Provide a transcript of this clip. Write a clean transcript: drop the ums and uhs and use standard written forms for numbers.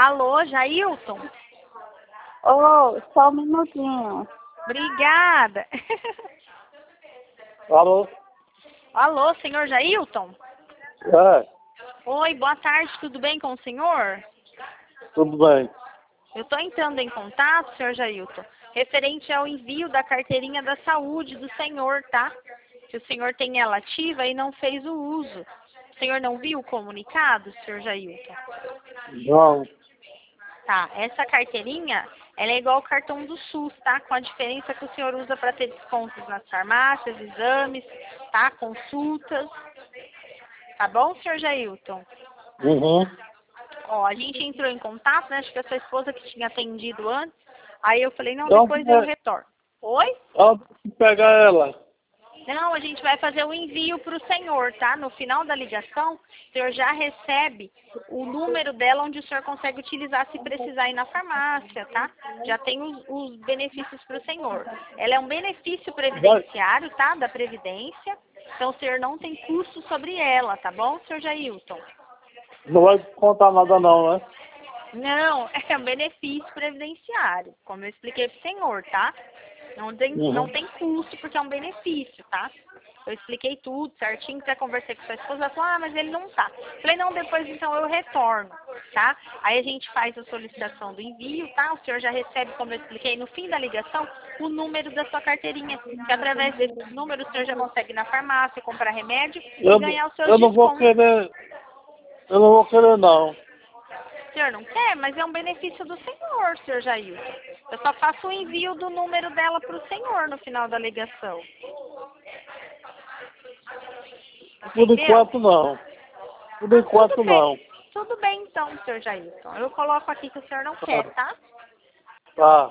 Alô, Jailton? Ô, só um minutinho. Obrigada. Alô? Alô, senhor Jailton? É, Oi, boa tarde, tudo bem com o senhor? tudo bem. Eu estou entrando em contato, senhor Jailton, referente ao envio da carteirinha da saúde do senhor, tá? Que o senhor tem ela ativa e não fez o uso. O senhor não viu o comunicado, senhor Jailton? Não. Tá, essa carteirinha, ela é igual ao cartão do SUS, tá? Com a diferença que o senhor usa para ter descontos nas farmácias, exames, tá? Consultas. Tá bom, senhor Jailton? Uhum. Ó, a gente entrou em contato, né? Acho que a sua esposa que tinha atendido antes. Aí eu falei, não, Então, depois eu retorno. Oi? onde pegar ela? Não, a gente vai fazer o envio para o senhor, tá? No final da ligação, o senhor já recebe o número dela onde o senhor consegue utilizar se precisar ir na farmácia, tá? Já tem os benefícios para o senhor. Ela é um benefício previdenciário, tá? Da Previdência. Então o senhor não tem custo sobre ela, tá bom, senhor Jailton? Não vai contar nada não, né? Não, é um benefício previdenciário, como eu expliquei para o senhor, tá? Não tem custo porque é um benefício, tá? Eu expliquei tudo certinho, até conversei com sua esposa, ela falou, mas ele não tá. Falei, não, depois então eu retorno, tá? Aí a gente faz a solicitação do envio, tá? O senhor já recebe, como eu expliquei, no fim da ligação, o número da sua carteirinha, que através desse número o senhor já consegue ir na farmácia, comprar remédio e ganhar os seus Eu não vou descontos. querer, eu não vou querer não. O senhor não quer, mas é um benefício do senhor, senhor Jailton. Eu só faço o envio do número dela para o senhor no final da ligação. Por Entendeu? enquanto não. Por enquanto Tudo bem. não. Tudo bem então, senhor Jailton. Eu coloco aqui que o senhor não quer, tá? Tá.